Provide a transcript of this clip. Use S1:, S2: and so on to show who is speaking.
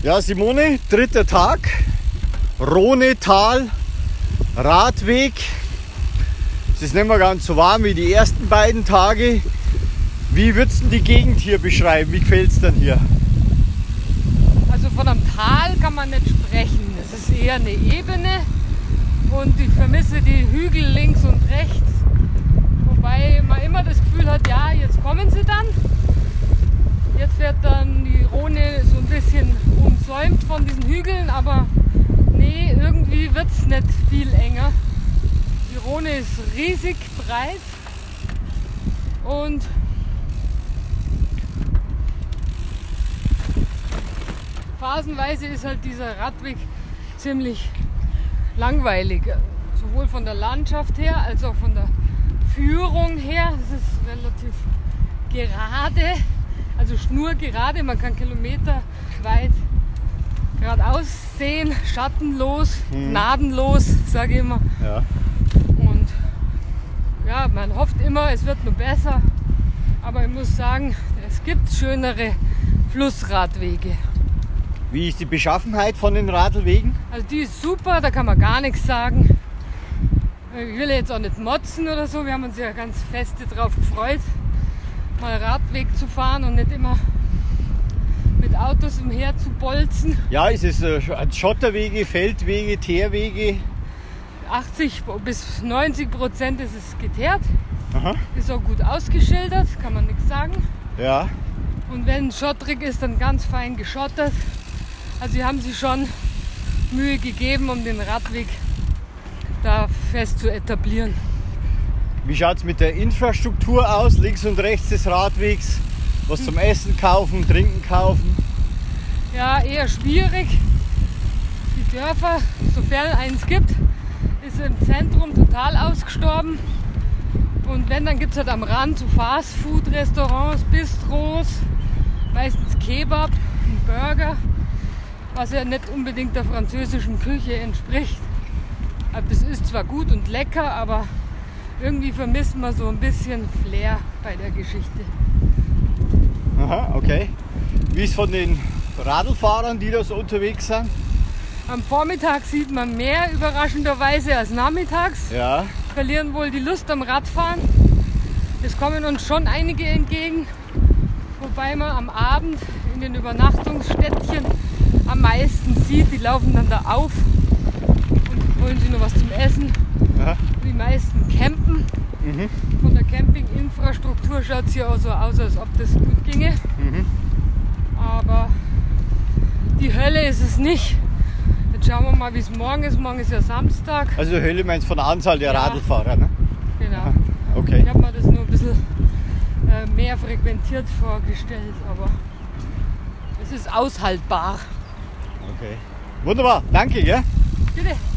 S1: Ja, Simone, dritter Tag, Rhonetal, Radweg. Es ist nicht mehr ganz so warm wie die ersten beiden Tage. Wie würdest du die Gegend hier beschreiben? Wie gefällt es denn hier?
S2: Also von einem Tal kann man nicht sprechen. Es ist eher eine Ebene und ich vermisse die Hügel links und rechts. Wobei man immer das Gefühl hat, ja, jetzt kommen sie dann. Jetzt wird dann die Rhone so ein bisschen umsäumt von diesen Hügeln, aber nee, irgendwie wird es nicht viel enger. Die Rhone ist riesig breit und phasenweise ist halt dieser Radweg ziemlich langweilig. Sowohl von der Landschaft her als auch von der Führung her. Es ist relativ gerade. Also schnurgerade, man kann kilometerweit geradeaus sehen, schattenlos, gnadenlos, sage ich immer.
S1: Ja.
S2: Und ja, man hofft immer, es wird nur besser. Aber ich muss sagen, es gibt schönere Flussradwege.
S1: Wie ist die Beschaffenheit von den Radlwegen?
S2: Also die ist super, da kann man gar nichts sagen. Ich will jetzt auch nicht motzen oder so, wir haben uns ja ganz fest darauf gefreut, mal Radweg zu fahren und nicht immer mit Autos umher zu bolzen.
S1: Ja, ist es Schotterwege, Feldwege, Teerwege?
S2: 80 bis 90% ist es geteert.
S1: Aha.
S2: Ist auch gut ausgeschildert, kann man nichts sagen.
S1: Ja.
S2: Und wenn es schottrig ist, dann ganz fein geschottert. Also sie haben sich schon Mühe gegeben, um den Radweg da fest zu etablieren.
S1: Wie schaut es mit der Infrastruktur aus, links und rechts des Radwegs? Was zum Essen kaufen, Trinken kaufen?
S2: Ja, eher schwierig. Die Dörfer, sofern eins gibt, ist im Zentrum total ausgestorben. Und wenn, dann gibt es halt am Rand so Fast-Food-Restaurants, Bistros, meistens Kebab und Burger, was ja nicht unbedingt der französischen Küche entspricht. Aber das ist zwar gut und lecker, aber irgendwie vermisst man so ein bisschen Flair bei der Geschichte.
S1: Aha, okay. Wie ist von den Radlfahrern, die da so unterwegs sind?
S2: Am Vormittag sieht man mehr überraschenderweise als nachmittags.
S1: Ja.
S2: Verlieren wohl die Lust am Radfahren. Es kommen uns schon einige entgegen, wobei man am Abend in den Übernachtungsstädtchen am meisten sieht. Die laufen dann da auf und holen sich noch was zum Essen.
S1: Aha.
S2: Die meisten campen. Von der Campinginfrastruktur schaut es hier auch so aus, als ob das gut ginge. Aber die Hölle ist es nicht. Jetzt schauen wir mal, wie es morgen ist. Morgen ist ja Samstag.
S1: Also Hölle meinst du von der Anzahl der Radlfahrer, ne?
S2: Genau.
S1: Aha, okay.
S2: Ich habe mir das nur ein bisschen mehr frequentiert vorgestellt, aber es ist aushaltbar.
S1: Okay. Wunderbar, danke, gell?
S2: Bitte.